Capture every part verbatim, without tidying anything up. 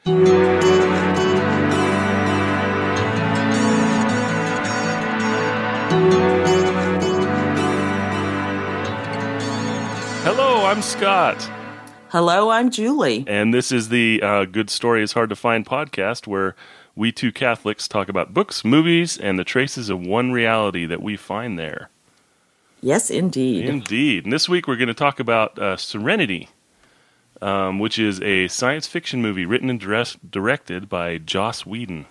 Hello, I'm Scott. Hello, I'm Julie. And this is the uh, Good Story is Hard to Find podcast, where we two Catholics talk about books, movies, and the traces of one reality that we find there. Yes, indeed. Indeed. And this week we're going to talk about uh, Serenity, um, which is a science fiction movie written and dress- directed by Joss Whedon.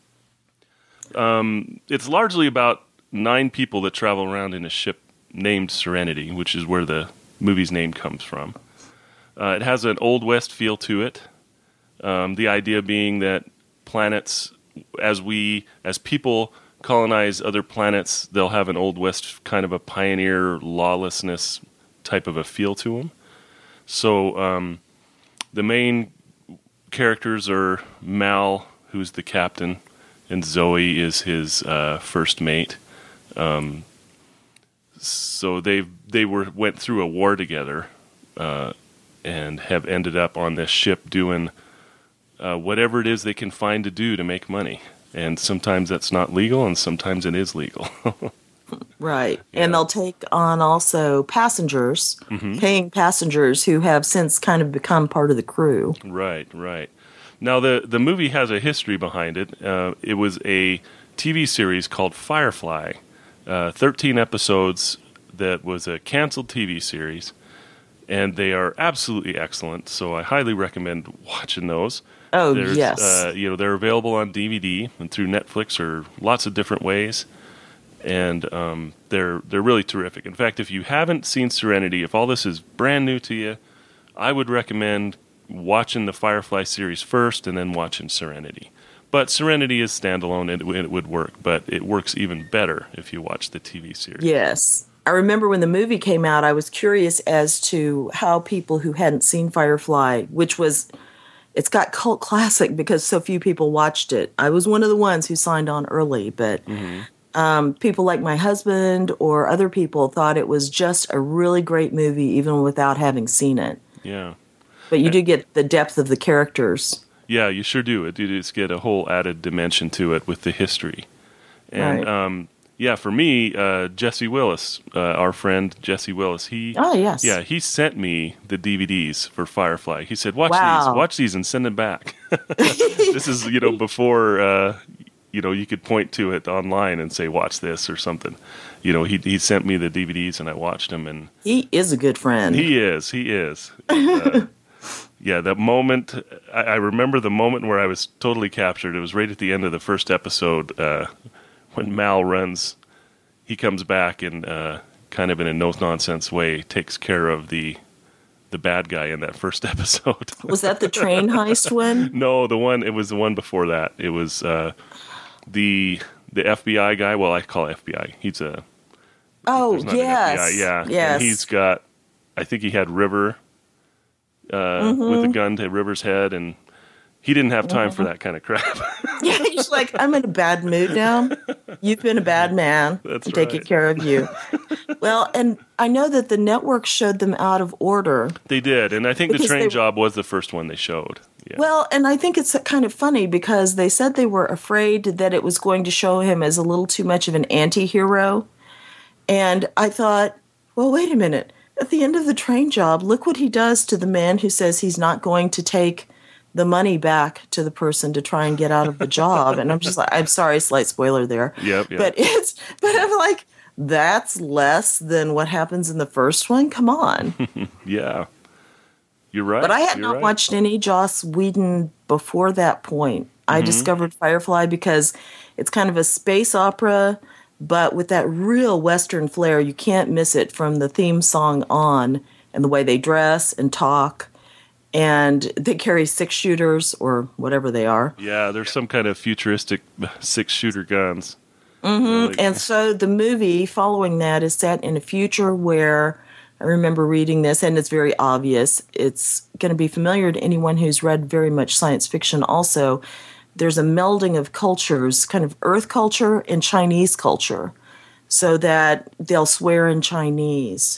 Um, it's largely about nine people that travel around in a ship named Serenity, which is where the movie's name comes from. Uh, it has an Old West feel to it. Um, the idea being that planets, as we, as people colonize other planets, they'll have an Old West kind of a pioneer lawlessness type of a feel to them. So um, the main characters are Mal, who's the captain, and Zoe is his uh, first mate. Um, so they they were went through a war together. Uh, and have ended up on this ship doing uh, whatever it is they can find to do to make money. And sometimes that's not legal, and sometimes it is legal. Right. Yeah. And they'll take on also passengers, mm-hmm. paying passengers who have since kind of become part of the crew. Right, right. Now, the, the movie has a history behind it. Uh, it was a T V series called Firefly, uh, thirteen episodes that was a canceled T V series. And they are absolutely excellent, so I highly recommend watching those. Oh, There's, yes. Uh, you know, they're available on D V D and through Netflix or lots of different ways, and um, they're they're really terrific. In fact, if you haven't seen Serenity, if all this is brand new to you, I would recommend watching the Firefly series first and then watching Serenity. But Serenity is standalone, and it, it would work, but it works even better if you watch the T V series. Yes. I remember when the movie came out, I was curious as to how people who hadn't seen Firefly, which was, it's got cult classic because so few people watched it. I was one of the ones who signed on early, but mm-hmm. um, people like my husband or other people thought it was just a really great movie even without having seen it. Yeah. But you do get the depth of the characters. Yeah, you sure do. It, you just get a whole added dimension to it with the history. And, right. um, yeah, for me, uh, Jesse Willis, uh, our friend Jesse Willis, he oh yes, yeah, he sent me the D V Ds for Firefly. He said, "Watch wow. these, watch these, and send them back." This is you know before uh, you know you could point to it online and say, "Watch this" or something. You know, he he sent me the D V Ds and I watched them, and he is a good friend. He is, he is. uh, yeah, that moment, I, I remember the moment where I was totally captured. It was right at the end of the first episode. Uh, When Mal runs, he comes back and uh, kind of in a no-nonsense way takes care of the the bad guy in that first episode. Was that the train heist one? No, the one. It was the one before that. It was uh, the the F B I guy. Well, I call it F B I. He's a oh not yes, an F B I, yeah, yes. And he's got. I think he had River uh, mm-hmm. with a gun to River's head, and he didn't have time mm-hmm. for that kind of crap. Yeah, he's like, I'm in a bad mood now. You've been a bad man. That's I'm right. taking care of you. Well, and I know that the network showed them out of order. They did, and I think the train they, job was the first one they showed. Yeah. Well, and I think it's kind of funny because they said they were afraid that it was going to show him as a little too much of an anti-hero. And I thought, well, wait a minute. At the end of the train job, look what he does to the man who says he's not going to take the money back to the person to try and get out of the job. And I'm just like, I'm sorry, slight spoiler there. Yep, yep. But it's, but I'm like, that's less than what happens in the first one. Come on. Yeah. You're right. But I had You're not right. watched any Joss Whedon before that point. Mm-hmm. I discovered Firefly because it's kind of a space opera, but with that real Western flair. You can't miss it from the theme song on and the way they dress and talk. And they carry six shooters or whatever they are. Yeah, there's some kind of futuristic six shooter guns. Mm-hmm. Like, and so the movie following that is set in a future where I remember reading this, and it's very obvious. It's going to be familiar to anyone who's read very much science fiction also. There's a melding of cultures, kind of Earth culture and Chinese culture, so that they'll swear in Chinese.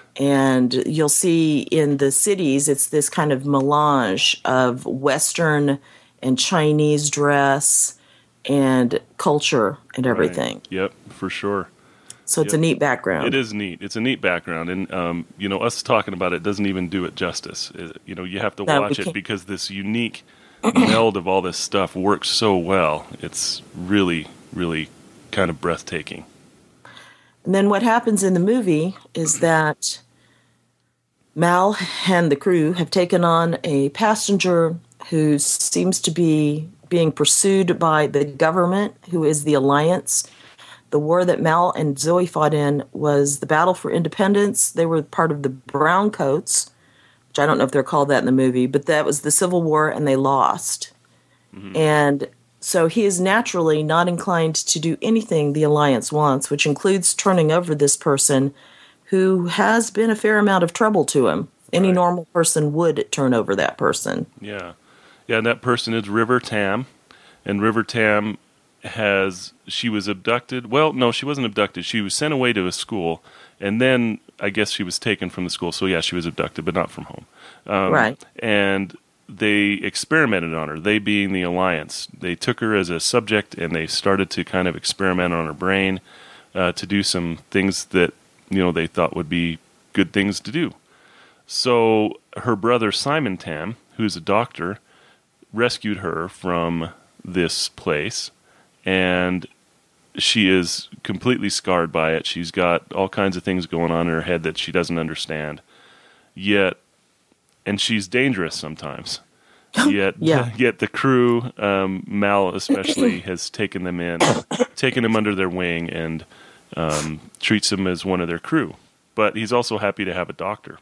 And you'll see in the cities, it's this kind of melange of Western and Chinese dress and culture and everything. Right. Yep, for sure. So it's Yep. a neat background. It is neat. It's a neat background, and um, you know, us talking about it doesn't even do it justice. It- you know, you have to No, we watch it can't. because this unique meld of all this stuff works so well. It's really, really kind of breathtaking. And then what happens in the movie is that Mal and the crew have taken on a passenger who seems to be being pursued by the government, who is the Alliance. The war that Mal and Zoe fought in was the Battle for Independence. They were part of the Browncoats, which I don't know if they're called that in the movie, but that was the Civil War, and they lost. Mm-hmm. And so he is naturally not inclined to do anything the Alliance wants, which includes turning over this person who has been a fair amount of trouble to him. Any Right. normal person would turn over that person. Yeah, yeah. And that person is River Tam, and River Tam has she was abducted. Well, no, she wasn't abducted. She was sent away to a school, and then I guess she was taken from the school. So yeah, she was abducted, but not from home. Um, Right. And they experimented on her. They being the Alliance, they took her as a subject, and they started to kind of experiment on her brain uh, to do some things that you know they thought would be good things to do. So her brother Simon Tam, who's a doctor, rescued her from this place, and she is completely scarred by it. She's got all kinds of things going on in her head that she doesn't understand. Yet, and she's dangerous sometimes. Yet, Yeah. yet the crew, um, Mal especially, has taken them in, taken them under their wing, and um, treats them as one of their crew. But he's also happy to have a doctor.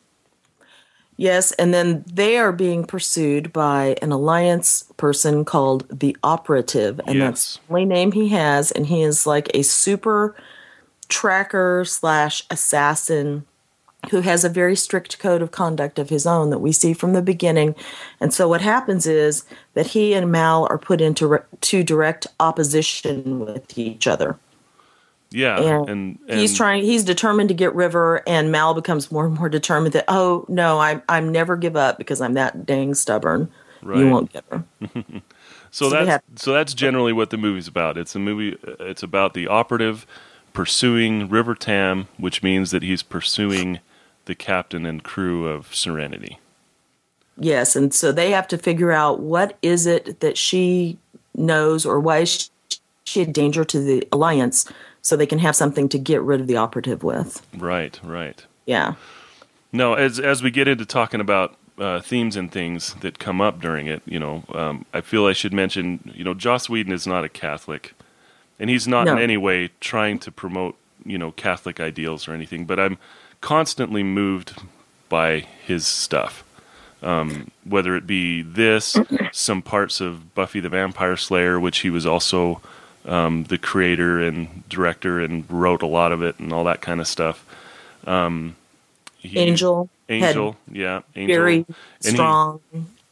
Yes, and then they are being pursued by an Alliance person called the Operative, and that's Yes. the only name he has, and he is like a super tracker slash assassin who has a very strict code of conduct of his own that we see from the beginning. And so what happens is that he and Mal are put into re- to direct opposition with each other. Yeah, And, and, and he's trying he's determined to get River, and Mal becomes more and more determined that, oh no, I'm I'm never give up because I'm that dang stubborn. Right. You won't get her. So, So they that's have- so that's generally what the movie's about. It's a movie. It's about the operative pursuing River Tam, which means that he's pursuing the captain and crew of Serenity. Yes, and so they have to figure out what is it that she knows, or why is she a danger to the Alliance, so they can have something to get rid of the Operative with. Right, right. Yeah. No, as as we get into talking about uh, themes and things that come up during it, you know, um, I feel I should mention, you know, Joss Whedon is not a Catholic, and he's not No. in any way trying to promote, you know, Catholic ideals or anything. But I'm constantly moved by his stuff, um, whether it be this, some parts of Buffy the Vampire Slayer, which he was also um, the creator and director and wrote a lot of it and all that kind of stuff. Um, he- Angel, Angel, yeah, had Angel. very And he- strong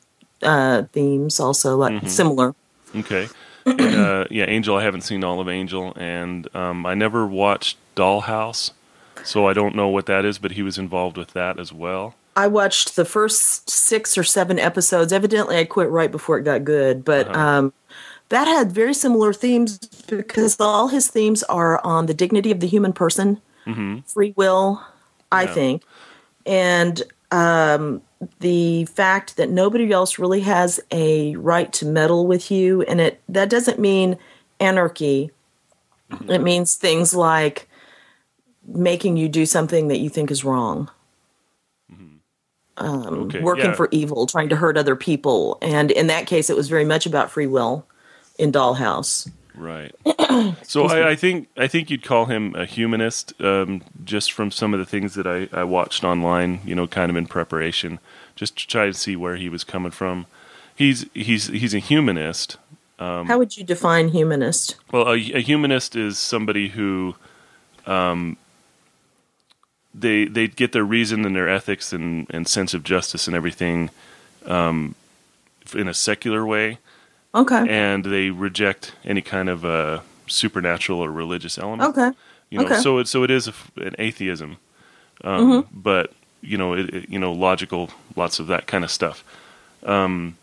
uh, themes, also like Mm-hmm. similar. Okay. And, uh, yeah, Angel, I haven't seen all of Angel, and um, I never watched Dollhouse, so I don't know what that is, but he was involved with that as well. I watched the first six or seven episodes. Evidently, I quit right before it got good, but Uh-huh. um, that had very similar themes because all his themes are on the dignity of the human person, Mm-hmm. free will, I Yeah. think, and um, the fact that nobody else really has a right to meddle with you. And it that doesn't mean anarchy. Mm-hmm. It means things like making you do something that you think is wrong. Um, Okay, working yeah. for evil, trying to hurt other people. And in that case, it was very much about free will in Dollhouse. Right. So I, I think I think you'd call him a humanist, um, just from some of the things that I, I watched online, you know, kind of in preparation, just to try to see where he was coming from. He's he's he's a humanist. How would you define humanist? Well, a, a humanist is somebody who, um, they they get their reason and their ethics and, and sense of justice and everything, um, in a secular way, Okay. and they reject any kind of uh, supernatural or religious element. Okay. You know, okay. so it so it is a f an atheism, um, Mm-hmm. but you know, it, it, you know, logical, lots of that kind of stuff. Um,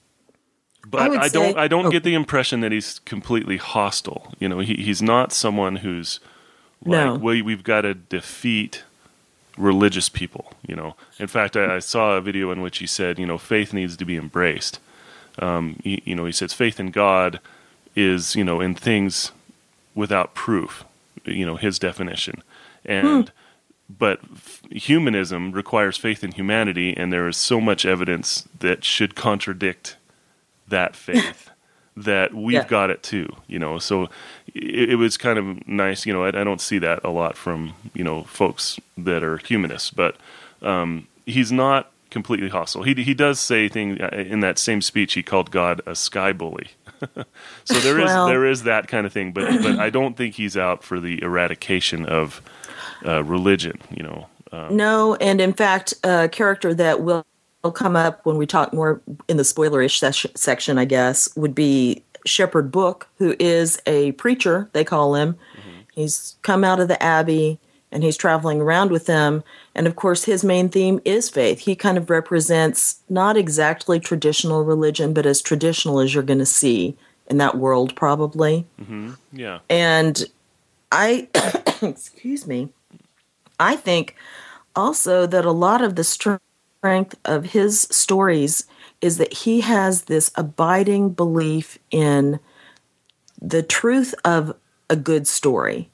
but I would I, don't, say- I don't oh. get the impression that he's completely hostile. You know, he, he's not someone who's like, No. well, we've got to defeat religious people. You know, in fact, I, I saw a video in which he said, you know, faith needs to be embraced. Um, he, you know, he says faith in God is, you know, in things without proof, you know, his definition. And, but f- humanism requires faith in humanity, and there is so much evidence that should contradict that faith that we've Yeah. got it too, you know. So it, it was kind of nice, you know, I, I don't see that a lot from, you know, folks that are humanists, but um, he's not completely hostile. He he does say things in that same speech. He called God a sky bully. So there is Well- there is that kind of thing, but but I don't think he's out for the eradication of uh, religion. You know, um, No, and in fact, a character that will, will come up when we talk more in the spoilerish ses- section, I guess, would be Shepherd Book, who is a preacher, they call him. Mm-hmm. He's come out of the Abbey, and he's traveling around with them. And of course, his main theme is faith. He kind of represents not exactly traditional religion, but as traditional as you're going to see in that world, probably. yeah, And I, excuse me, I think also that a lot of the strength of his stories is that he has this abiding belief in the truth of a good story.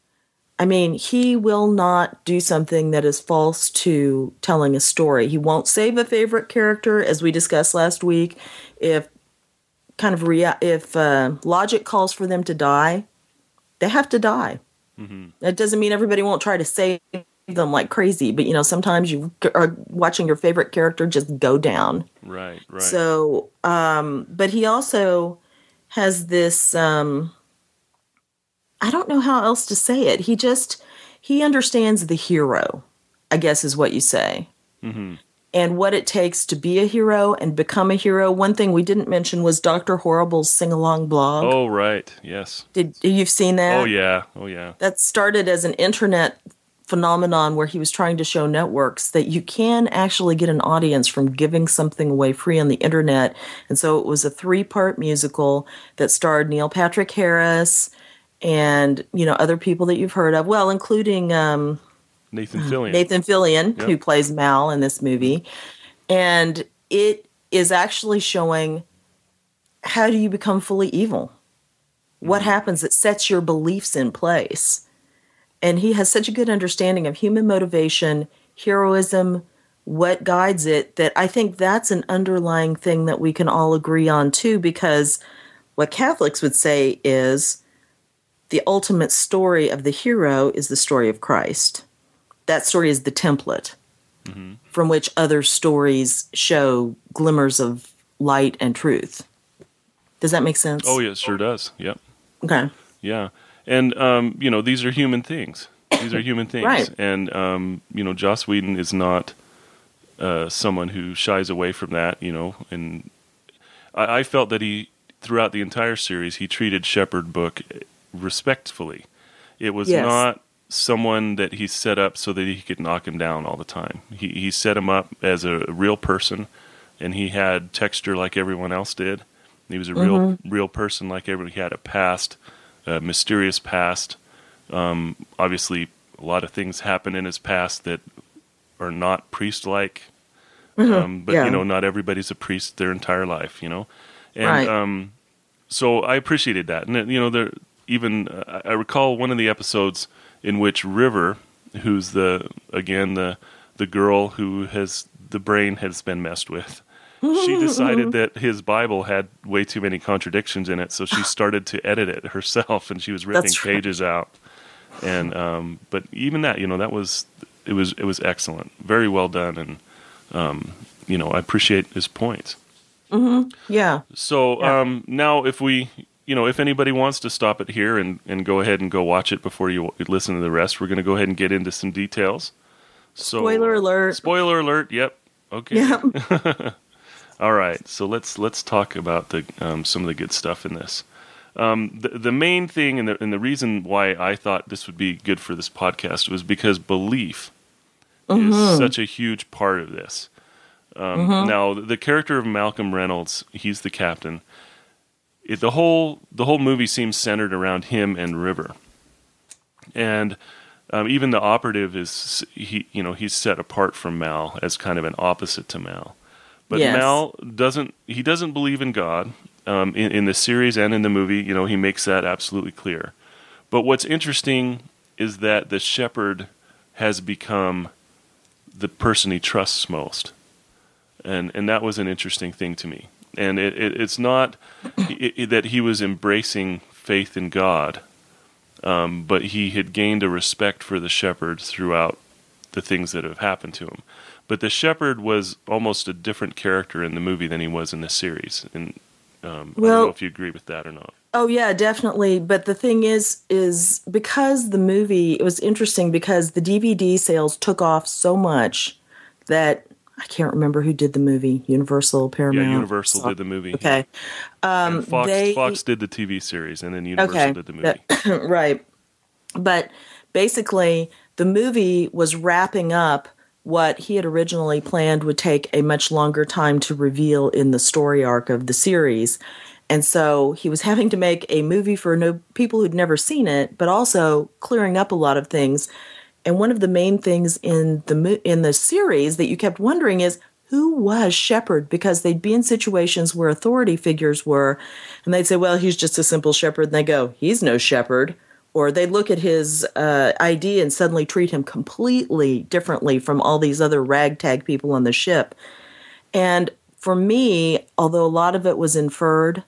I mean, he will not do something that is false to telling a story. He won't save a favorite character, as we discussed last week. If kind of rea- if uh, logic calls for them to die, they have to die. Mm-hmm. That doesn't mean everybody won't try to save them like crazy, but you know, sometimes you are watching your favorite character just go down. right, right. So, um, but he also has this, um, I don't know how else to say it. He just, he understands the hero, I guess is what you say. Mm-hmm. And what it takes to be a hero and become a hero. One thing we didn't mention was Doctor Horrible's sing-along blog. Oh, right, yes. Did you've seen that? Oh, yeah, oh, yeah. That started as an internet phenomenon where he was trying to show networks that you can actually get an audience from giving something away free on the internet. And so it was a three-part musical that starred Neil Patrick Harris and, you know, other people that you've heard of, well, including um, Nathan Fillion. Nathan Fillion, Yep. who plays Mal in this movie. And it is actually showing how do you become fully evil? What happens that sets your beliefs in place? And he has such a good understanding of human motivation, heroism, what guides it, that I think that's an underlying thing that we can all agree on too, because what Catholics would say is the ultimate story of the hero is the story of Christ. That story is the template Mm-hmm. from which other stories show glimmers of light and truth. Does that make sense? Oh, yeah, it sure does. Yep. Okay. Yeah. And, um, you know, these are human things. These are human things. Right. And, um, you know, Joss Whedon is not uh, someone who shies away from that, you know. And I, I felt that he, throughout the entire series, he treated Shepherd Book respectfully. It was Yes. not someone that he set up so that he could knock him down all the time. He, he set him up as a real person, and he had texture like everyone else did. He was a real, Mm-hmm. real person like everybody. He had a past, a mysterious past. Um, obviously, a lot of things happen in his past that are not priest-like. Um, but, Yeah. you know, not everybody's a priest their entire life, you know. And Right. um, so I appreciated that. And, you know, there even uh, I recall one of the episodes in which River, who's the, again, the the girl who has, the brain has been messed with, she decided that his Bible had way too many contradictions in it, so she started to edit it herself, and she was ripping That's right. pages out. And um, but even that, you know, that was it was it was excellent, very well done, and um, you know, I appreciate his points. Yeah. So Yeah. um, now, if we, you know, if anybody wants to stop it here and, and go ahead and go watch it before you listen to the rest, we're going to go ahead and get into some details. So, Spoiler alert. Spoiler alert. Yep. Okay. Yeah. All right. So let's let's talk about the um, some of the good stuff in this. Um, the the main thing and the and the reason why I thought this would be good for this podcast was because belief Mm-hmm. is such a huge part of this. Um, Mm-hmm. Now, the character of Malcolm Reynolds, he's the captain. It, the whole the whole movie seems centered around him and River, and um, even the operative is he you know he's set apart from Mal as kind of an opposite to Mal. But Yes. Mal doesn't he doesn't believe in God. Um, in, in the series and in the movie, you know, he makes that absolutely clear. But what's interesting is that the shepherd has become the person he trusts most. And and that was an interesting thing to me. And it, it, it's not it, it, that he was embracing faith in God, um, but he had gained a respect for the shepherd throughout the things that have happened to him. But the shepherd was almost a different character in the movie than he was in the series. And um, I Well- don't know if you agree with that or not. Oh yeah, definitely. But the thing is, is because the movie, it was interesting because the D V D sales took off so much that I can't remember who did the movie. Universal, Paramount. Yeah, Universal did the movie. Okay. and Fox, they- Fox did the T V series, and then Universal Okay. did the movie. That- right. But basically, the movie was wrapping up what he had originally planned would take a much longer time to reveal in the story arc of the series. And so he was having to make a movie for no people who'd never seen it, but also clearing up a lot of things. And one of the main things in the mo- in the series that you kept wondering is who was Shepherd? Because they'd be in situations where authority figures were, and they'd say, "Well, he's just a simple shepherd." And they go, "He's no shepherd." Or they'd look at his uh, I D and suddenly treat him completely differently from all these other ragtag people on the ship. And for me, although a lot of it was inferred,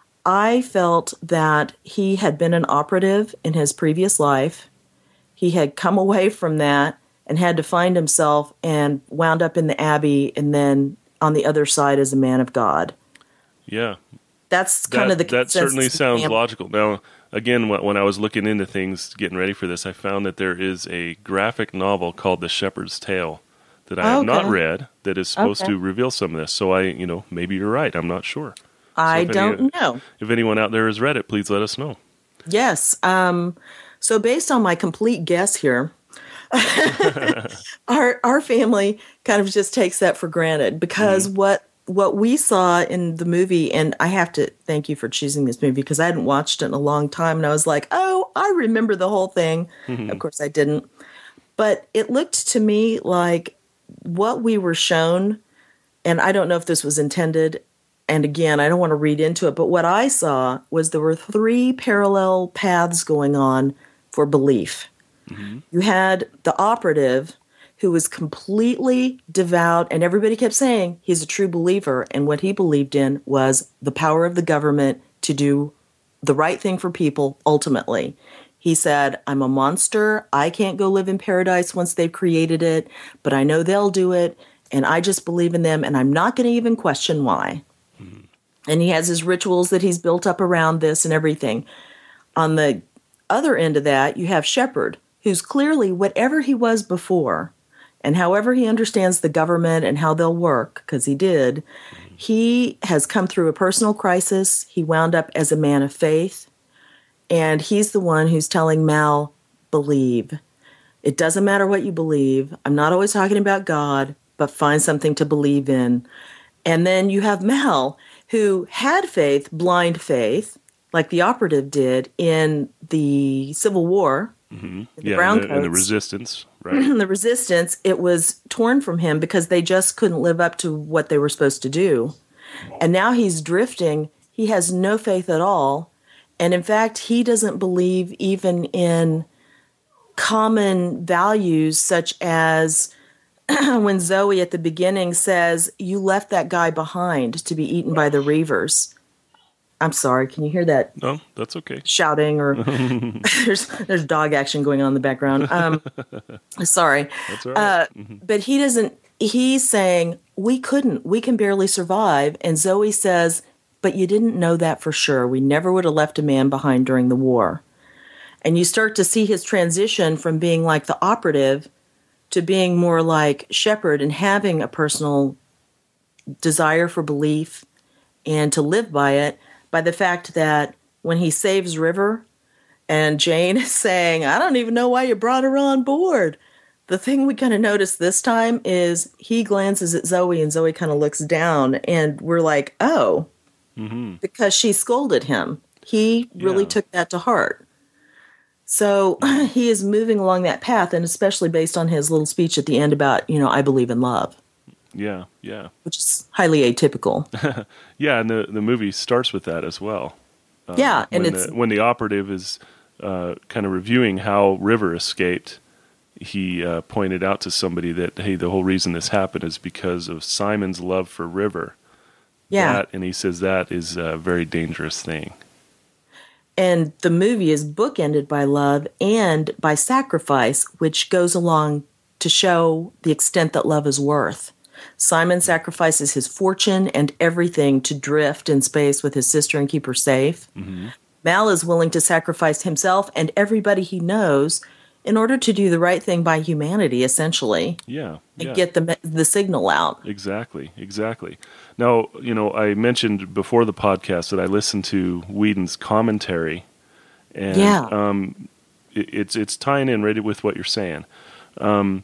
I felt that he had been an operative in his previous life. He had come away from that and had to find himself and wound up in the Abbey and then on the other side as a man of God. Yeah. That's That, kind of the that certainly consensus sounds camp. logical. Now, again, wh- when I was looking into things, getting ready for this, I found that there is a graphic novel called The Shepherd's Tale that I have not Okay. read that is supposed Okay. to reveal some of this. So I, you know, maybe you're right. I'm not sure. I if any- don't know. If anyone out there has read it, please let us know. Yes. Um, so based on my complete guess here, our our family kind of just takes that for granted because Mm-hmm. what what we saw in the movie, and I have to thank you for choosing this movie because I hadn't watched it in a long time, and I was like, oh, I remember the whole thing. Of course, I didn't, but it looked to me like what we were shown, and I don't know if this was intended. And again, I don't want to read into it, but what I saw was there were three parallel paths going on for belief. You had the operative who was completely devout, and everybody kept saying he's a true believer. And what he believed in was the power of the government to do the right thing for people ultimately. He said, I'm a monster. I can't go live in paradise once they've created it, but I know they'll do it. And I just believe in them, and I'm not going to even question why. And he has his rituals that he's built up around this and everything. On the other end of that, you have Shepherd, who's clearly whatever he was before, and however he understands the government and how they'll work, because he did, he has come through a personal crisis. He wound up as a man of faith, and he's the one who's telling Mal, believe. It doesn't matter what you believe. I'm not always talking about God, but find something to believe in. And then you have Mal, who had faith, blind faith, like the operative did in the Civil War, Mm-hmm. the Yeah, Brown and the, and the Coats. resistance, right? the resistance, it was torn from him because they just couldn't live up to what they were supposed to do. And now he's drifting. He has no faith at all. And in fact, he doesn't believe even in common values such as when Zoe at the beginning says, you left that guy behind to be eaten by the Reavers. I'm sorry, can you hear that No, that's okay. shouting or there's there's dog action going on in the background. Um, sorry. That's all right. Uh, but he doesn't, he's saying, we couldn't, we can barely survive. And Zoe says, but you didn't know that for sure. We never would have left a man behind during the war. And you start to see his transition from being like the operative to being more like Shepherd and having a personal desire for belief and to live by it, by the fact that when he saves River and Jane is saying, I don't even know why you brought her on board. the thing we kind of noticed this time is he glances at Zoe and Zoe kind of looks down and we're like, oh, Mm-hmm. because she scolded him. He really Yeah. took that to heart. So he is moving along that path, and especially based on his little speech at the end about, you know, I believe in love, Yeah, yeah. which is highly atypical. Yeah, and the, the movie starts with that as well. Um, Yeah, and when it's- the, when the operative is uh, kind of reviewing how River escaped, he uh, pointed out to somebody that, hey, the whole reason this happened is because of Simon's love for River. Yeah. That, and he says that is a very dangerous thing. And the movie is bookended by love and by sacrifice, which goes along to show the extent that love is worth. Simon sacrifices his fortune and everything to drift in space with his sister and keep her safe. Mm-hmm. Mal is willing to sacrifice himself and everybody he knows in order to do the right thing by humanity, essentially, Yeah, and yeah. get the the signal out. Exactly, exactly. Now, you know, I mentioned before the podcast that I listened to Whedon's commentary, and Yeah. um, it, it's it's tying in right with what you're saying. Um,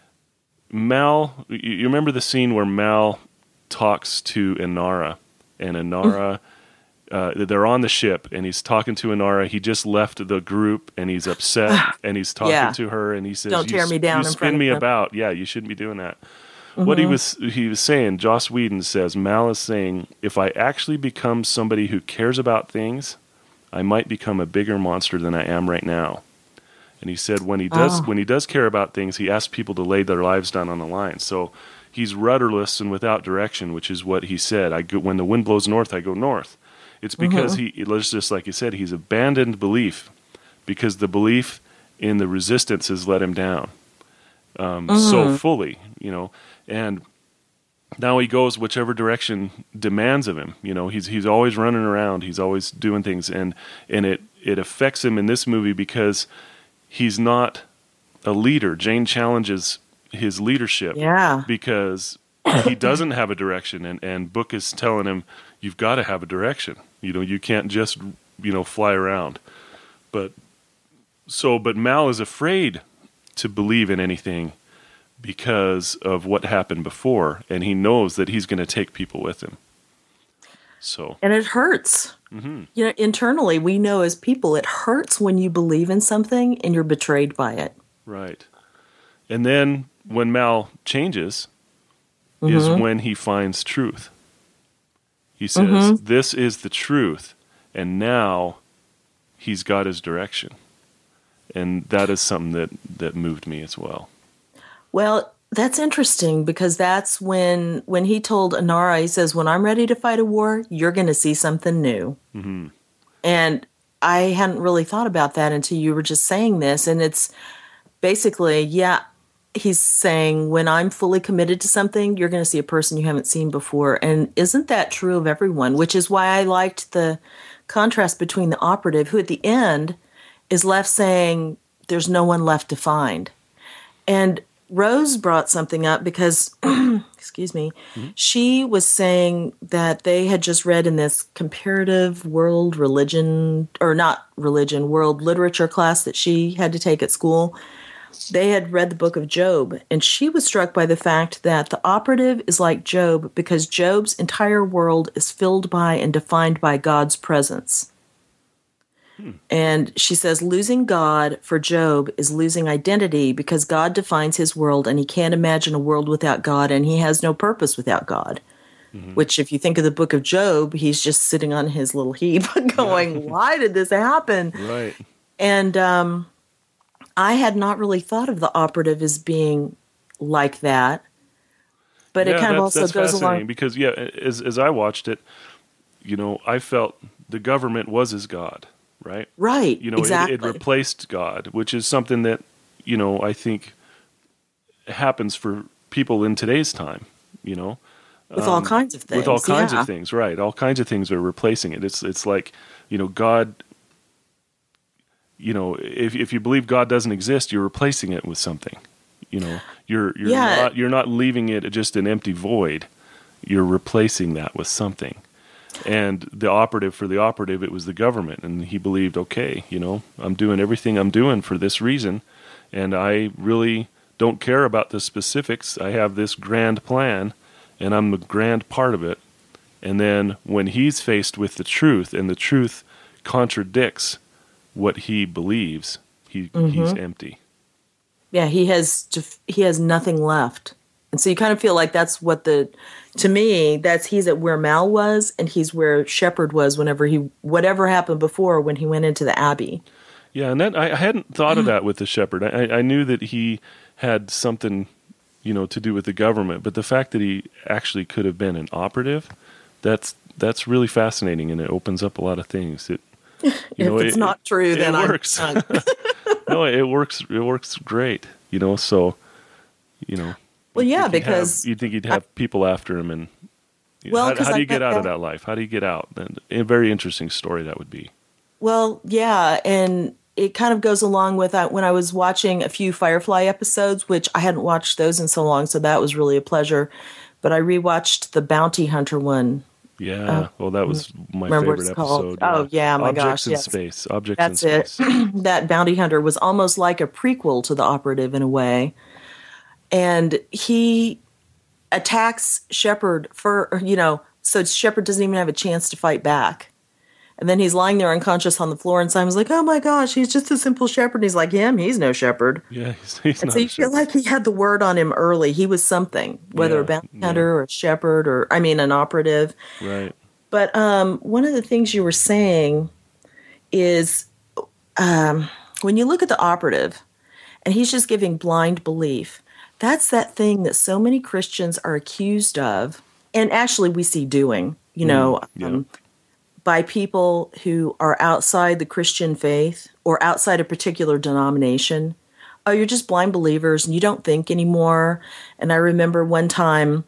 Mal, you you remember the scene where Mal talks to Inara, and Inara, uh, they're on the ship, and he's talking to Inara. He just left the group, and he's upset, and he's talking Yeah. to her, and he says, Don't "You tear s- me down You in spin front of me them." about. Yeah, you shouldn't be doing that." What he was he was saying, Joss Whedon says, Mal is saying, if I actually become somebody who cares about things, I might become a bigger monster than I am right now. And he said when he does Oh. when he does care about things, he asks people to lay their lives down on the line. So he's rudderless and without direction, which is what he said. I go, when the wind blows north, I go north. It's because he it's just like you said, he's abandoned belief because the belief in the resistance has let him down um, so fully, you know. And now he goes whichever direction demands of him. You know, he's he's always running around. He's always doing things, and and it it affects him in this movie because he's not a leader. Jane challenges his leadership Yeah. because he doesn't have a direction, and and Book is telling him you've got to have a direction. You know, you can't just you know fly around. But so, but Mal is afraid to believe in anything because of what happened before, and he knows that he's going to take people with him. So, And it hurts. mm-hmm. You know, internally, we know as people, it hurts when you believe in something and you're betrayed by it. Right. And then when Mal changes is when he finds truth. He says, this is the truth, and now he's got his direction. And that is something that, that moved me as well. Well, that's interesting because that's when when he told Inara, he says, when I'm ready to fight a war, you're going to see something new. Mm-hmm. And I hadn't really thought about that until you were just saying this. And it's basically, yeah, he's saying, when I'm fully committed to something, you're going to see a person you haven't seen before. And isn't that true of everyone? Which is why I liked the contrast between the operative, who at the end is left saying, there's no one left to find. And Rose brought something up because, excuse me, she was saying that they had just read in this comparative world religion, or not religion, world literature class that she had to take at school. They had read the book of Job, and she was struck by the fact that the operative is like Job because Job's entire world is filled by and defined by God's presence. And she says losing God for Job is losing identity because God defines his world and he can't imagine a world without God and he has no purpose without God. Mm-hmm. Which, if you think of the book of Job, he's just sitting on his little heap going, why did this happen? Right. And um, I had not really thought of the operative as being like that. But yeah, it kind of that's, also that's goes fascinating along. because, yeah, as, as I watched it, you know, I felt the government was his God. Right? Right, You know, exactly. it, it replaced God, which is something that, you know, I think happens for people in today's time, you know. With all kinds of things. With all kinds yeah. of things, right. All kinds of things are replacing it. It's it's like, you know, God, you know, if if you believe God doesn't exist, you're replacing it with something. You know, you're you're Yeah. not you're not leaving it just an empty void. You're replacing that with something. And the operative for the operative, it was the government, and he believed, okay, you know, I'm doing everything I'm doing for this reason, and I really don't care about the specifics. I have this grand plan, and I'm the grand part of it. And then when he's faced with the truth, and the truth contradicts what he believes, he mm-hmm. he's empty. Yeah, he has he has nothing left. And so you kind of feel like that's what the, to me, that's he's at where Mal was, and he's where Shepard was whenever he, whatever happened before when he went into the Abbey. Yeah, and that, I, I hadn't thought of that with the Shepard. I, I knew that he had something, you know, to do with the government, but the fact that he actually could have been an operative, that's that's really fascinating, and it opens up a lot of things. It, you if know, it's it, not true, it, then it works. No, it works. It works great. You know, so you know. Well, yeah, you'd because have, you'd think you'd have I, people after him, and you know, well, how, how do you get out that, of that life? How do you get out? And a very interesting story that would be. Well, yeah, and it kind of goes along with uh, when I was watching a few Firefly episodes, which I hadn't watched those in so long, so that was really a pleasure. But I rewatched the Bounty Hunter one. Yeah, uh, well, that was my favorite episode. Called. Yeah. Oh, yeah, my Objects gosh, in yes. space. Objects That's in space. it. That Bounty Hunter was almost like a prequel to The Operative in a way. And he attacks Shepard for, you know, so Shepard doesn't even have a chance to fight back. And then he's lying there unconscious on the floor, and Simon's like, oh my gosh, he's just a simple shepherd. And he's like, him, he's no shepherd. Yeah, he's, he's and not so you feel shepherd. like he had the word on him early. He was something, whether yeah, a bounty yeah. hunter or a shepherd or, I mean, an operative. Right. But um, one of the things you were saying is um, when you look at the operative, and he's just giving blind belief, that's that thing that so many Christians are accused of, and actually we see doing, you know, mm, yeah. um, by people who are outside the Christian faith or outside a particular denomination. Oh, you're just blind believers and you don't think anymore. And I remember one time,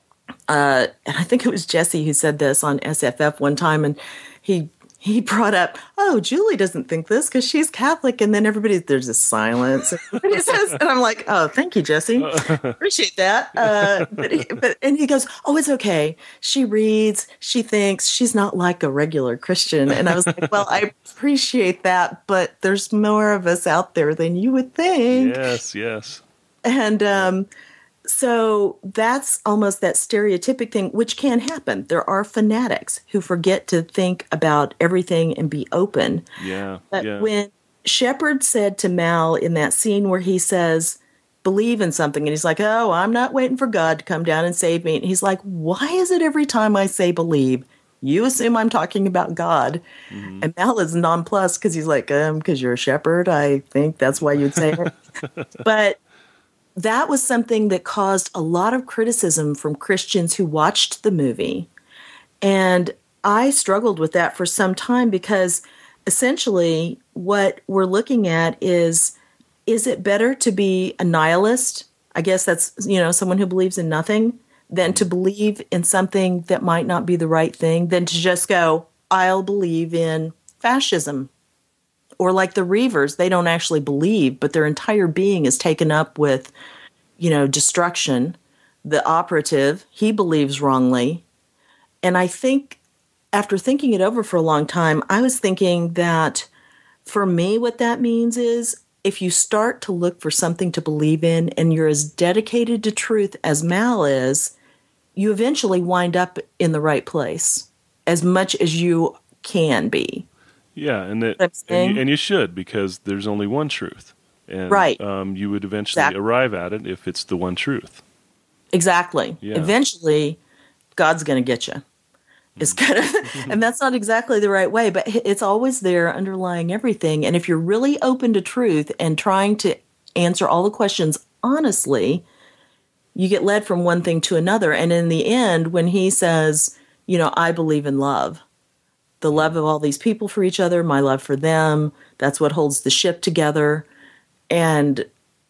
uh, and I think it was Jesse who said this on S F F one time, and he he brought up, oh, Julie doesn't think this because she's Catholic. And then everybody, there's this silence. And he says, and I'm like, oh, thank you, Jesse. Appreciate that. Uh, but, he, but and he goes, oh, it's okay. She reads, she thinks, she's not like a regular Christian. And I was like, well, I appreciate that, but there's more of us out there than you would think. Yes, yes. And um, so that's almost that stereotypic thing, which can happen. There are fanatics who forget to think about everything and be open. Yeah. But yeah. when Shepard said to Mal in that scene where he says, believe in something, and he's like, oh, I'm not waiting for God to come down and save me. And he's like, why is it every time I say believe, you assume I'm talking about God? Mm-hmm. And Mal is nonplussed because he's like, um, because you're a shepherd. I think that's why you'd say it. But that was something that caused a lot of criticism from Christians who watched the movie. And I struggled with that for some time because essentially what we're looking at is, is it better to be a nihilist? I guess that's, you know, someone who believes in nothing, than to believe in something that might not be the right thing, than to just go, I'll believe in fascism. Or like the Reavers, they don't actually believe, but their entire being is taken up with, you know, destruction. The operative, he believes wrongly. And I think after thinking it over for a long time, I was thinking that for me, what that means is if you start to look for something to believe in and you're as dedicated to truth as Mal is, you eventually wind up in the right place as much as you can be. Yeah, and it, and, you, and you should, because there's only one truth. And, right. Um, you would eventually exactly. arrive at it if it's the one truth. Exactly. Yeah. Eventually, God's going to get you. It's kind of, and that's not exactly the right way, but it's always there underlying everything. And if you're really open to truth and trying to answer all the questions honestly, you get led from one thing to another. And in the end, when he says, you know, I believe in love, the love of all these people for each other, my love for them, that's what holds the ship together. And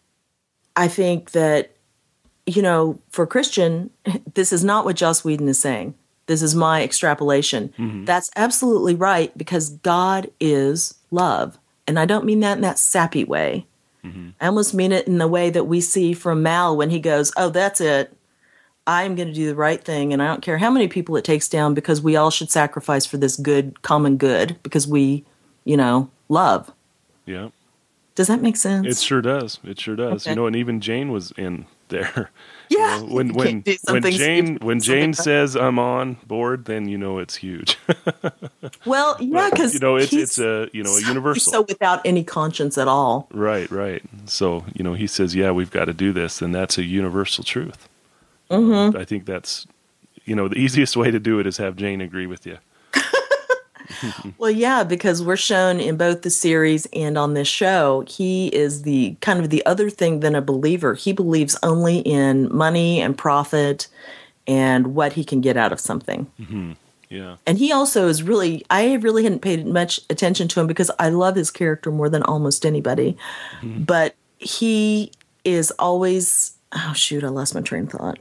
I think that, you know, for a Christian, this is not what Joss Whedon is saying. This is my extrapolation. Mm-hmm. That's absolutely right, because God is love. And I don't mean that in that sappy way. Mm-hmm. I almost mean it in the way that we see from Mal when he goes, oh, that's it. I'm going to do the right thing, and I don't care how many people it takes down, because we all should sacrifice for this good, common good, because we, you know, love. Yeah. Does that make sense? It sure does. It sure does. Okay. You know, and even Jane was in there. Yeah. You know, when You when can't do when something Jane stupid, when something Jane bad. says I'm on board, then you know it's huge. Well, yeah, because you know, it's it's a you know a universal. so without any conscience at all. Right, right. So you know, he says, "Yeah, we've got to do this," and that's a universal truth. Mm-hmm. I think that's you know the easiest way to do it is have Jane agree with you. Well, yeah, because we're shown in both the series and on this show, he is the kind of the other thing than a believer. He believes only in money and profit and what he can get out of something. Mm-hmm. Yeah. And he also is really, I really hadn't paid much attention to him because I love his character more than almost anybody. Mm-hmm. But he is always, oh, shoot, I lost my train of thought.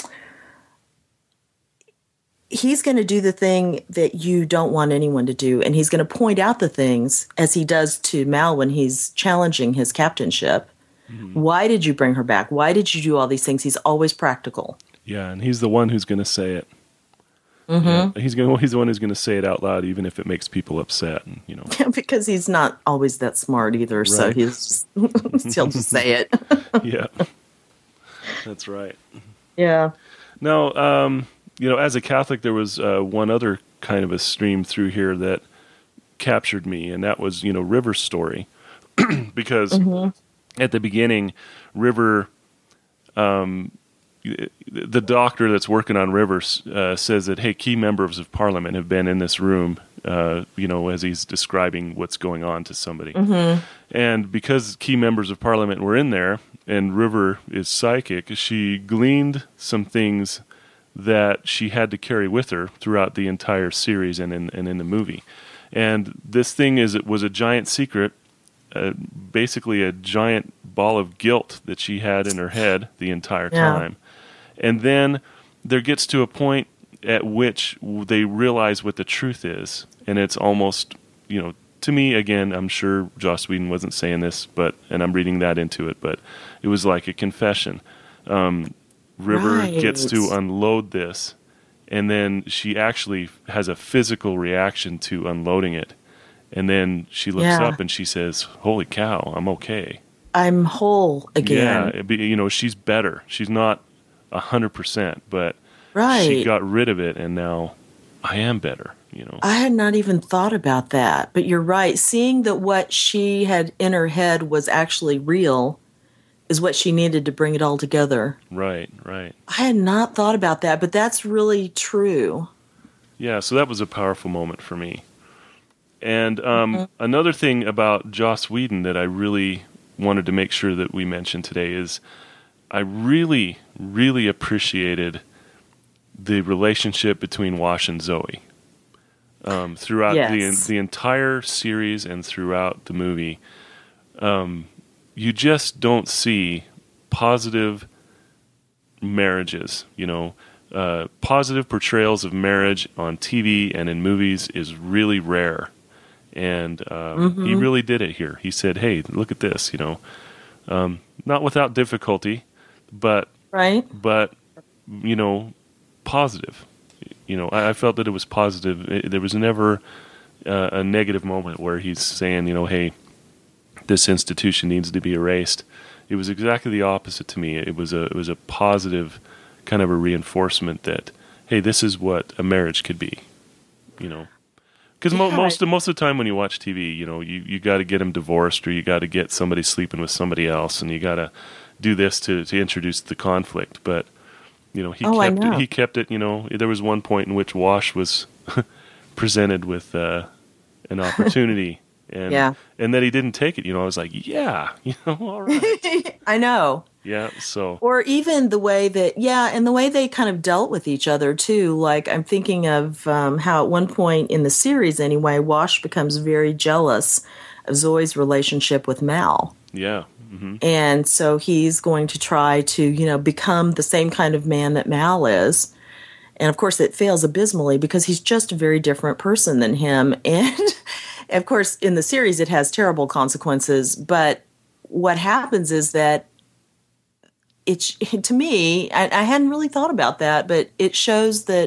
He's going to do the thing that you don't want anyone to do. And he's going to point out the things as he does to Mal when he's challenging his captainship. Mm-hmm. Why did you bring her back? Why did you do all these things? He's always practical. Yeah, and he's the one who's going to say it. Mm-hmm. Yeah, he's going. He's the one who's going to say it out loud, even if it makes people upset. And, you know, because he's not always that smart either. Right. So he's he'll just say it. Yeah, that's right. Yeah. Now, um, you know, as a Catholic, there was uh, one other kind of a stream through here that captured me, and that was, you know, River's story. Because mm-hmm. at the beginning, River, um, the doctor that's working on River uh, says that, hey, key members of Parliament have been in this room, uh, you know, as he's describing what's going on to somebody. Mm-hmm. And because key members of Parliament were in there, and River is psychic, she gleaned some things that she had to carry with her throughout the entire series and in and in the movie. And this thing is it was a giant secret, uh, basically a giant ball of guilt that she had in her head the entire yeah. time. And then there gets to a point at which they realize what the truth is, and it's almost, you know, to me, again, I'm sure Joss Whedon wasn't saying this, but and I'm reading that into it, but it was like a confession. Um, River right. gets to unload this, and then she actually has a physical reaction to unloading it. And then she looks yeah. up and she says, holy cow, I'm okay. I'm whole again. Yeah, be, you know, she's better. She's not one hundred percent, but right. she got rid of it, and now I am better, you know. I had not even thought about that, but you're right. Seeing that what she had in her head was actually real is what she needed to bring it all together. Right, right. I had not thought about that, but that's really true. Yeah, so that was a powerful moment for me. And um, mm-hmm. another thing about Joss Whedon that I really wanted to make sure that we mentioned today is I really, really appreciated the relationship between Wash and Zoe. Um, throughout yes. the the entire series and throughout the movie, um, you just don't see positive marriages, you know. Uh, positive portrayals of marriage on T V and in movies is really rare. And um, mm-hmm. he really did it here. He said, hey, look at this, you know. Um, not without difficulty, but, right. but you know, positive. You know, I, I felt that it was positive. It, there was never uh, a negative moment where he's saying, you know, hey, this institution needs to be erased. It was exactly the opposite to me. It was a it was a positive kind of a reinforcement that, hey, this is what a marriage could be, you know. Because yeah. mo- most of most of the time when you watch T V, you know, you, you got to get them divorced, or you got to get somebody sleeping with somebody else, and you got to do this to, to introduce the conflict. But you know, he oh, kept I know. it. He kept it. You know, there was one point in which Wash was presented with uh, an opportunity, and yeah. and that he didn't take it. You know, I was like, yeah, you know, all right. I know. Yeah, so. Or even the way that, yeah, and the way they kind of dealt with each other, too. Like, I'm thinking of um, how at one point in the series, anyway, Wash becomes very jealous of Zoe's relationship with Mal. Yeah. Mm-hmm. And so he's going to try to, you know, become the same kind of man that Mal is. And, of course, it fails abysmally because he's just a very different person than him. And, of course, in the series, it has terrible consequences. But what happens is that It, to me, I, I hadn't really thought about that, but it shows that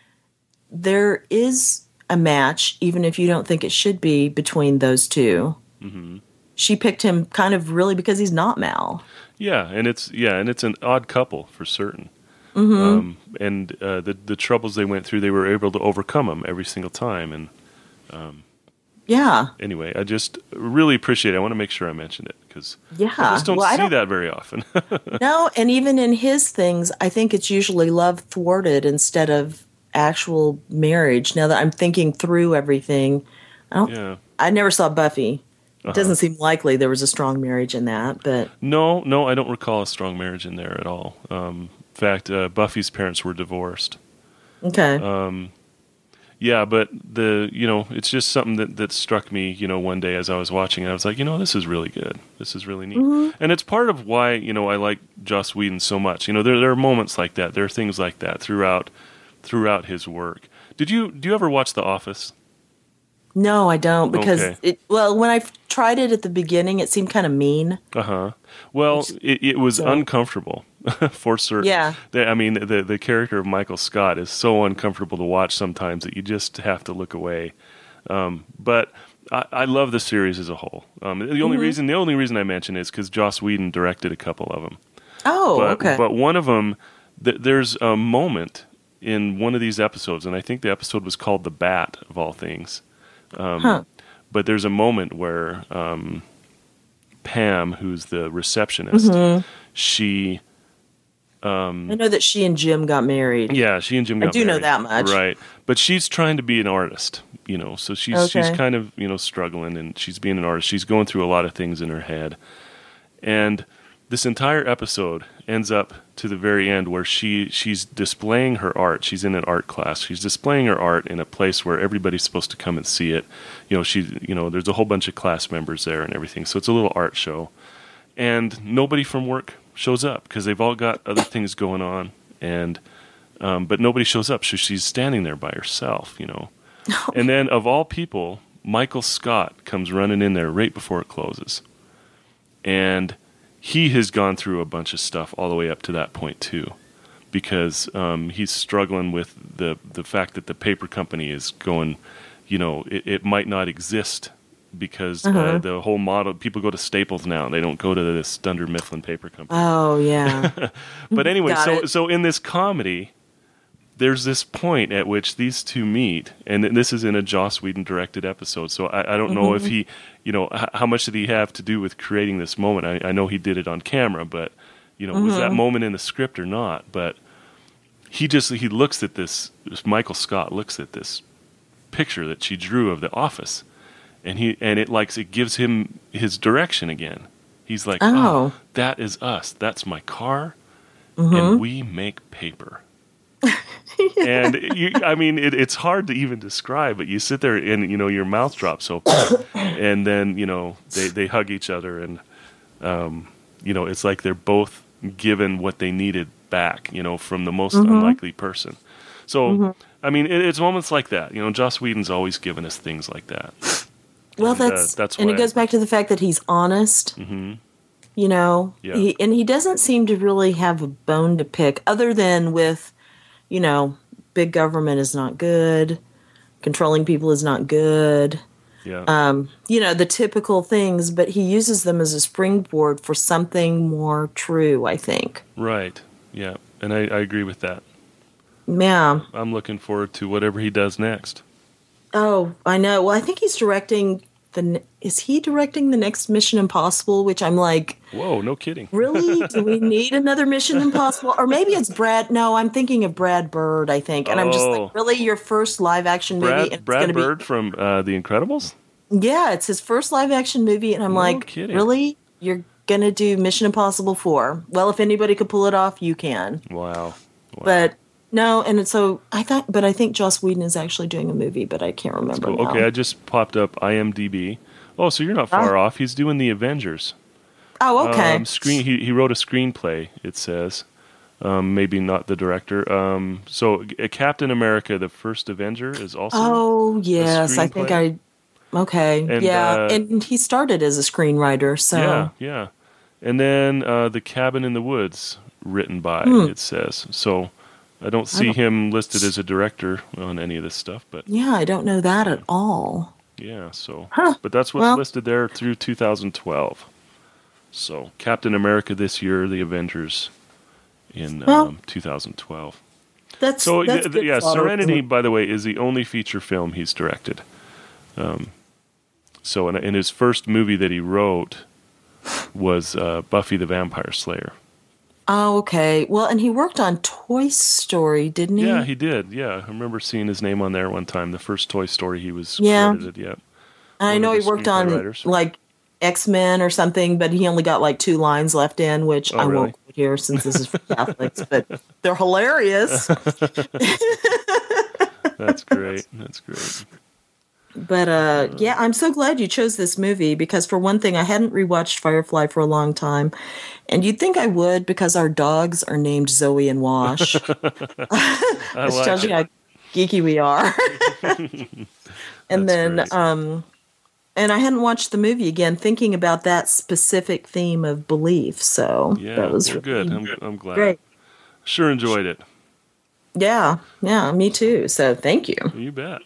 there is a match, even if you don't think it should be, between those two. Mm-hmm. she picked him kind of really because he's not Mal. Yeah, and it's yeah, and it's an odd couple for certain. Mm-hmm. Um, and uh, the the troubles they went through, they were able to overcome them every single time. And um, yeah. Anyway, I just really appreciate it. I want to make sure I mentioned it because yeah. I just don't well, see don't, that very often. No, and even in his things, I think it's usually love thwarted instead of actual marriage. Now that I'm thinking through everything, I don't. Yeah. I never saw Buffy. It Uh-huh. doesn't seem likely there was a strong marriage in that, but No, no, I don't recall a strong marriage in there at all. Um, in fact, uh, Buffy's parents were divorced. okay. Um, yeah, but the you know it's just something that, that struck me you know one day as I was watching it. I was like, you know, this is really good. This is really neat, Mm-hmm. and it's part of why you know I like Joss Whedon so much. You know, there there are moments like that. There are things like that throughout throughout his work. Did you do you ever watch The Office? No, I don't because Okay. it. Well, when I tried it at the beginning, it seemed kind of mean. Uh huh. Well, it, it was Yeah. uncomfortable for certain. Yeah. The- I mean, the the character of Michael Scott is so uncomfortable to watch sometimes that you just have to look away. Um, but I, I love the series as a whole. Um, the only Mhm. reason the only reason I mention it is because Joss Whedon directed a couple of them. Oh, But, okay. But one of them, th- there's a moment in one of these episodes, and I think the episode was called "The Bat" of all things. Um, huh. But there's a moment where um, Pam, who's the receptionist, Mhm. she, I know that she and Jim got married. yeah, she and Jim I got do know married. that much. right? But she's trying to be an artist, you know. So she's Okay. she's kind of you know struggling, and she's being an artist. She's going through a lot of things in her head, and this entire episode ends up to the very end where she she's displaying her art. She's in an art class. She's displaying her art in a place where everybody's supposed to come and see it. You know, she you know, there's a whole bunch of class members there and everything. So it's a little art show. And nobody from work shows up because they've all got other things going on and um, but nobody shows up. So she's standing there by herself, you know. And then of all people, Michael Scott comes running in there right before it closes. And he has gone through a bunch of stuff all the way up to that point too, because um, he's struggling with the the fact that the paper company is going, you know, it, it might not exist because Uh-huh. uh, the whole model. People go to Staples now; they don't go to this Dunder Mifflin paper company. Oh, yeah. But anyway, Got so it. so in this comedy, there's this point at which these two meet, and this is in a Joss Whedon directed episode. So I, I don't know if he, you know, h- how much did he have to do with creating this moment? I, I know he did it on camera, but you know, was that moment in the script or not? But he just he looks at this. Michael Scott looks at this picture that she drew of the office, and he and it likes it gives him his direction again. He's like, Oh. oh, that is us. That's my car, and we make paper. And you, I mean, it, it's hard to even describe, but you sit there and you know your mouth drops open, and then you know they, they hug each other, and um, you know it's like they're both given what they needed back, you know, from the most unlikely person. So, I mean, it, it's moments like that. You know, Joss Whedon's always given us things like that. Well, And, uh, that's, that's and why it goes back to the fact that he's honest. Mm-hmm. You know, Yeah. he, and he doesn't seem to really have a bone to pick, other than with, you know, big government is not good, controlling people is not good. Yeah. Um, you know, the typical things, but he uses them as a springboard for something more true, I think. Right. Yeah. And I, I agree with that. Yeah. I'm looking forward to whatever he does next. Oh, I know. Well, I think he's directing the. ne- Is he directing the next Mission Impossible? Which I'm like, Whoa, no kidding. really? Do we need another Mission Impossible? Or maybe it's Brad. No, I'm thinking of Brad Bird. I think, and I'm just Oh. like, really, your first live action movie? Brad, and Brad it's gonna Bird from uh, The Incredibles? Be, yeah, it's his first live action movie, and I'm No like, kidding. really? You're gonna do Mission Impossible four? Well, if anybody could pull it off, you can. Wow. Wow. But no, and it's so I thought, but I think Joss Whedon is actually doing a movie, but I can't remember. Cool. now. Okay, I just popped up IMDb. Oh, so you're not far off. He's doing The Avengers. Oh, okay. Um, screen. He, he wrote a screenplay, it says. Um, maybe not the director. Um, so uh, Captain America, the first Avenger, is also... Oh, yes. I think I. Okay. And, yeah. uh, and he started as a screenwriter. So. Yeah, yeah. And then uh, The Cabin in the Woods, written by, Hmm. it says. So I don't see don't- him listed as a director on any of this stuff, but Yeah, I don't know that at all. Yeah, so, Huh. but that's what's Well- listed there through two thousand twelve. So, Captain America this year, the Avengers in Well- um, two thousand twelve. That's So, that's th- good yeah, fodder. Serenity, by the way, is the only feature film he's directed. Um, so, in, in his first movie that he wrote was uh, Buffy the Vampire Slayer. Oh, okay. Well, and he worked on Toy Story, didn't he? Yeah, he did. Yeah, I remember seeing his name on there one time. The first Toy Story he was Yeah. credited. Yeah, I one know of he the worked screenplay on writers. like X-Men or something, but he only got like two lines left in, which Oh, I really? won't quote here since this is for Catholics, but they're hilarious. That's great. That's great. But uh, yeah, I'm so glad you chose this movie because for one thing, I hadn't rewatched Firefly for a long time, and you'd think I would because our dogs are named Zoe and Wash. I Which like tells it. you how geeky we are. and That's then, great. um, and I hadn't watched the movie again, thinking about that specific theme of belief. So Yeah, that was well, really good. I'm, I'm glad. great. Sure enjoyed it. Yeah, yeah, me too. So thank you. You bet.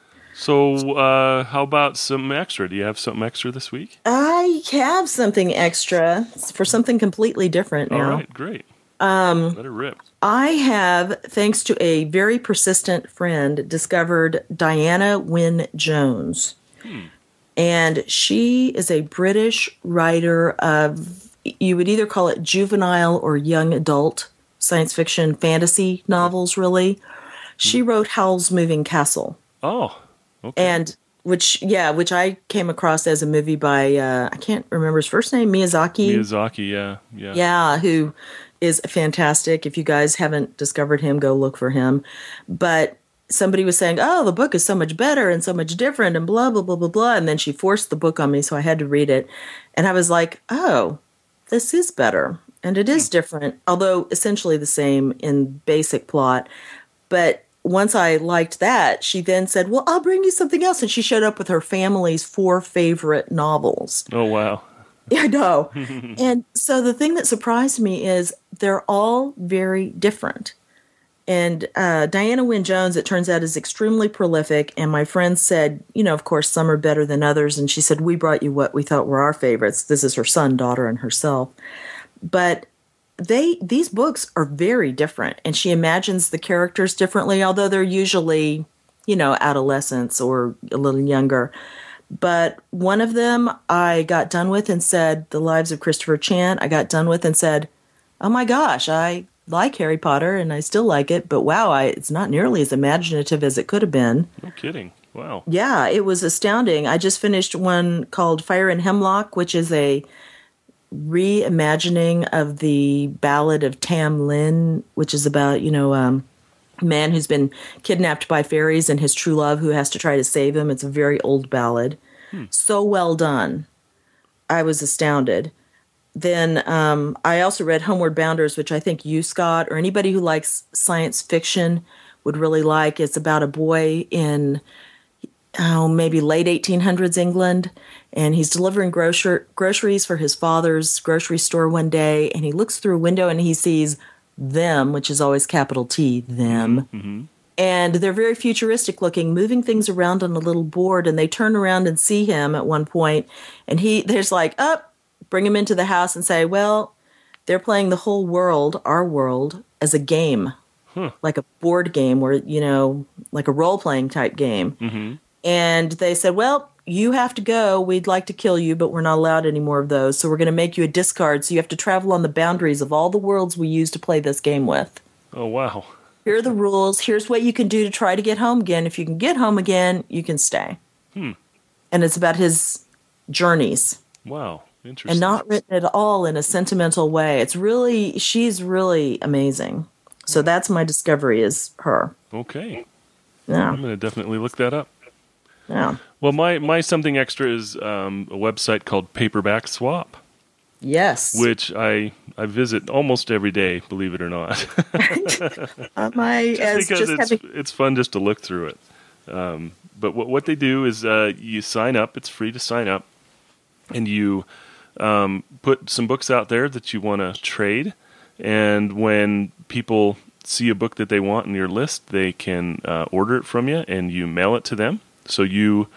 So, uh, how about some extra? Do you have something extra this week? I have something extra for something completely different now. All right, great. Um, Let it rip. I have, thanks to a very persistent friend, discovered Diana Wynne Jones. Hmm. And she is a British writer of, you would either call it juvenile or young adult science fiction fantasy novels, really. She wrote Howl's Moving Castle. Oh, okay. And which, yeah, which I came across as a movie by, uh, I can't remember his first name, Miyazaki. Miyazaki, yeah, yeah. Yeah, who is fantastic. If you guys haven't discovered him, go look for him. But somebody was saying, oh, the book is so much better and so much different and blah, blah, blah, blah, blah. And then she forced the book on me, so I had to read it. And I was like, oh, this is better. And it is different, although essentially the same in basic plot. But once I liked that, she then said, well, I'll bring you something else. And she showed up with her family's four favorite novels. Oh, wow. Yeah, I know. And so the thing that surprised me is they're all very different. And uh, Diana Wynne Jones, it turns out, is extremely prolific. And my friend said, you know, of course, some are better than others. And she said, we brought you what we thought were our favorites. This is her son, daughter, and herself. But they these books are very different. And she imagines the characters differently, although they're usually, you know, adolescents or a little younger. But one of them I got done with and said, The Lives of Christopher Chant, I got done with and said, oh my gosh, I like Harry Potter and I still like it, but wow, I, it's not nearly as imaginative as it could have been. No kidding. Wow. Yeah, it was astounding. I just finished one called Fire and Hemlock, which is a reimagining of the Ballad of Tam Lin, which is about, you know, um, a man who's been kidnapped by fairies and his true love who has to try to save him. It's a very old ballad. Hmm. So well done. I was astounded. Then um, I also read Homeward Bounders, which I think you, Scott, or anybody who likes science fiction would really like. It's about a boy in, oh, maybe late eighteen hundreds England, and he's delivering grocer- groceries for his father's grocery store one day, and he looks through a window and he sees them, which is always capital T, them. Mm-hmm. And they're very futuristic looking, moving things around on a little board, and they turn around and see him at one point, and he there's like, up. Oh, bring him into the house and say, well, they're playing the whole world, our world, as a game, huh. like a board game where, you know, like a role-playing type game. Mm-hmm. And they said, well, you have to go. We'd like to kill you, but we're not allowed any more of those. So we're going to make you a discard. So you have to travel on the boundaries of all the worlds we use to play this game with. Oh, wow. Here are the rules. Here's what you can do to try to get home again. If you can get home again, you can stay. Hmm. And it's about his journeys. Wow. Interesting. And not written at all in a sentimental way. It's really, she's really amazing. So that's my discovery is her. Okay. Yeah. I'm going to definitely look that up. Yeah. Well, my, my something extra is um, a website called Paperback Swap. Yes. Which I I visit almost every day, believe it or not. uh, my, just as because just it's, having... it's fun just to look through it. Um, but what, what they do is uh, you sign up. It's free to sign up. And you um, put some books out there that you want to trade. And when people see a book that they want in your list, they can uh, order it from you and you mail it to them. So you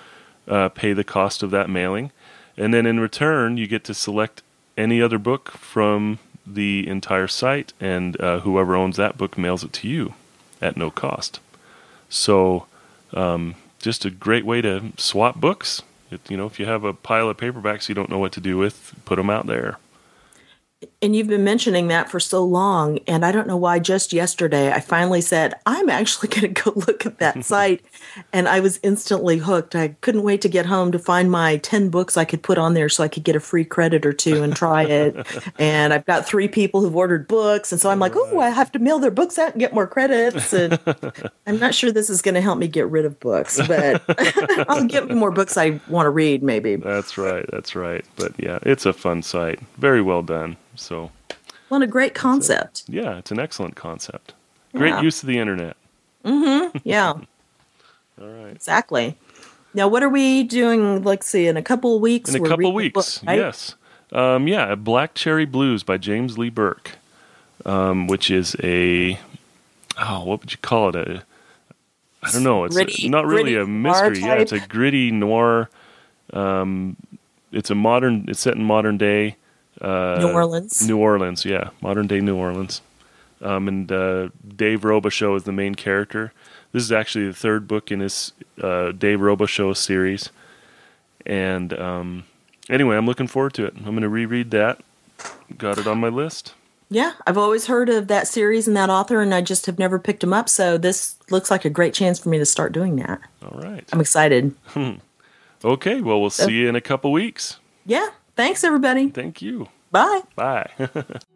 uh, pay the cost of that mailing. And then in return, you get to select any other book from the entire site, and uh, whoever owns that book mails it to you at no cost. So um, just a great way to swap books. It, you know, if you have a pile of paperbacks you don't know what to do with, put them out there. And you've been mentioning that for so long, and I don't know why just yesterday I finally said, I'm actually going to go look at that site, and I was instantly hooked. I couldn't wait to get home to find my ten books I could put on there so I could get a free credit or two and try it. And I've got three people who've ordered books, and so I'm like, oh, I have to mail their books out and get more credits. And I'm not sure this is going to help me get rid of books, but I'll get more books I want to read, maybe. That's right, that's right. But yeah, it's a fun site. Very well done. So, well, and a great concept. It's a, yeah, it's an excellent concept. Great yeah. use of the internet. Mm-hmm. Yeah. All right. Exactly. Now, what are we doing? Let's see. In a couple of weeks. In a couple of weeks. Book, right? Yes. Um, yeah. Black Cherry Blues by James Lee Burke, um, which is a oh, what would you call it? A I don't know. It's gritty, a, not really a mystery. Yeah, it's a gritty noir. Um, it's a modern. It's set in modern day. Uh, New Orleans. New Orleans, yeah. Modern day New Orleans. Um, and uh, Dave Robichaux is the main character. This is actually the third book in his uh, Dave Robichaux series. And um, anyway, I'm looking forward to it. I'm going to reread that. Got it on my list. Yeah, I've always heard of that series and that author, and I just have never picked him up. So this looks like a great chance for me to start doing that. All right. I'm excited. Okay, well, we'll see you in a couple weeks. Yeah. Thanks, everybody. Thank you. Bye. Bye.